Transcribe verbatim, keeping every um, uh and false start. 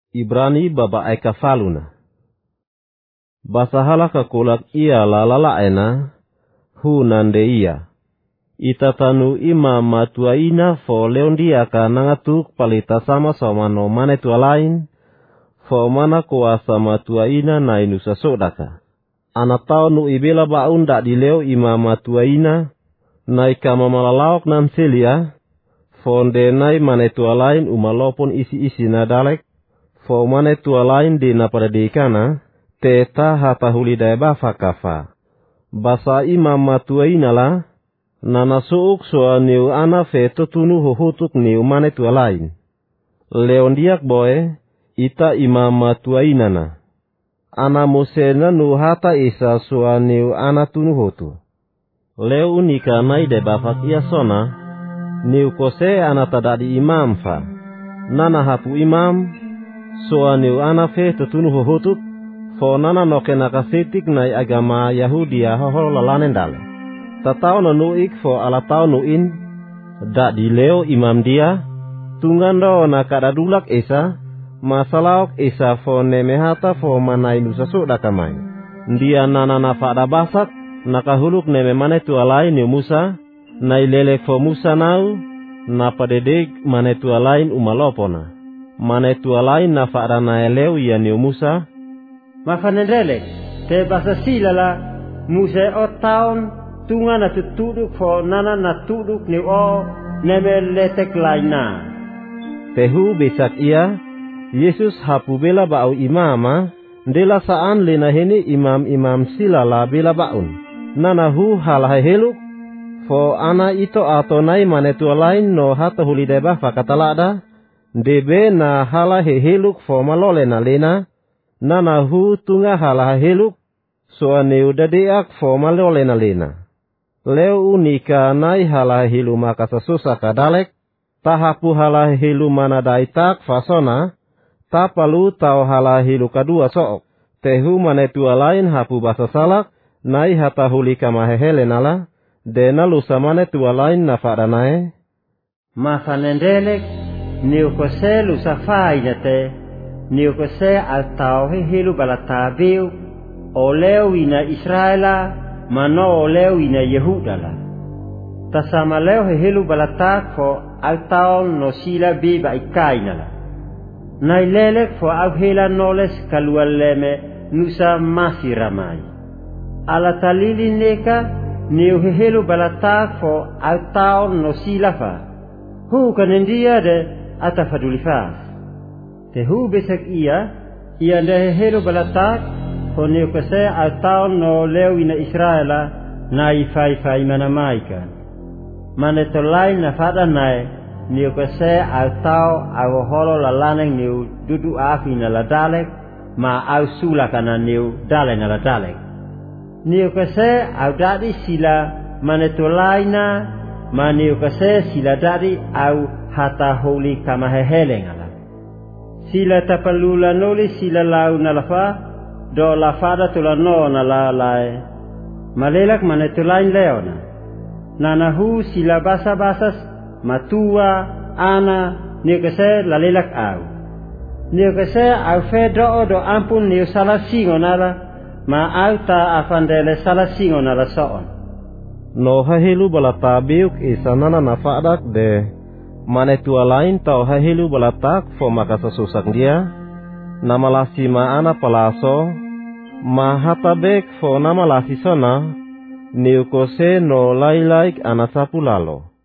Ibrani baba eka faluna. Basahala kakulak ia lalala ena, hu nande ia. Itatanu ima matua ina fo leondia ka nangatuk palita sama sama no mane tua lain, fo mana kuasa matua ina na inusa sodaka. Ana tau nu ibela baun dak dileo ima matua ina, na ikama malalaok nan selia, fo ndenai mane tua lain umalopon isi-isi na dalek, fo mane tua lain di napada deikana, teta hata hulidai bafa kafa. Basa ima matua ina la, nana suuk soa niu ana fe tutunu huhutuk niu mane tua lain. Leondiak boe, ita ima matua inana. Ana musena nu hata isa soa niu ana tunu hutu. Leo unika naide bafak ia sona, niu kose ana tadadi imam fa. Nana hapu imam, soa niu ana fe tutunu huhutuk, fo nana noke nakasitik nai agama Yahudi ya hohol lalanen dale. Tatau nuik fo ala tau nuin, dak di leo imam dia, tungando nakadadulak esa, masalaok esa fo nemehata fo manai nusa suda kamai. Dia nana nafada basak, nakahuluk neme mane tua lain ni Musa, nai lelek fo Musa nau, napadedek mane tua lain umalopona. Mane tua lain nafada nae leo ya ni Musa, mafanendelek, te basa silala, Musa o taun, tunga na tutuduk fo nana na tuduk ni o neme letek laina. Tehu besak ia, Yesus hapu bela bau imama, dela saan lena heni imam-imam silala bela baun. Nana hu halahai heluk, fo ana ito ato nai manetua lain no hata hulideba fakatalada, debe na halahai heluk fo malole na lena, nana hu tunga halahai heluk, soa neu dadeak fo malole na lena. Leo unika nai halahai hilu makasa susah kadalek, tahapu halahai hilu mana daitak fasona, tapalu tau halahai hilu kadua sook. Tehu manetua lain hapu basa salak, nai hata huli kamahehele nala, dena lusa manetua lain nafada nae. Mafanendelek, niukose lusa fainate, niukose al tau hilu balatabiu, oleu ina Israela, mano oleu ina Yehudala. Tasama leo hilu balatak fo al tau no sila biba ikainala. Nai lelek fo au hela noles kalualeme nusa masih ramai. Ala talili neka niu helu balatak fo au tau no silafa. Hu kanendia de atafadulifas. Te hu besak ia, ia de helu balatak fo niu kase au tau no leu ina Israela na ifai fai manamaika. Manetolai na fada nae, niu kase au tau au holo lalaneng niu dudu afi na ladalek, ma au sula kana niu dale na ladalek. Niu kase au dadi sila manetolai na, ma niu kase sila dadi au hata holi kamahehele ngala. Sila tapalula noli sila lau na lafa, do lafada tula no na la lae. Malelak manetolai leona. Nanahu sila basa-basas, matua, ana, niu kase lalelak au. Niu kase au fe do do ampun niu salah singo nala, ma au ta afandele salah singo nala soon. No hahelu balatabiuk isa nana nafadak de, manetua lain tau hahelu balatak fo makasa susak dia, namalasi ma ana palaso, ma hatabek fo namalasi sona, niu kose no lailaik ana sapulalo.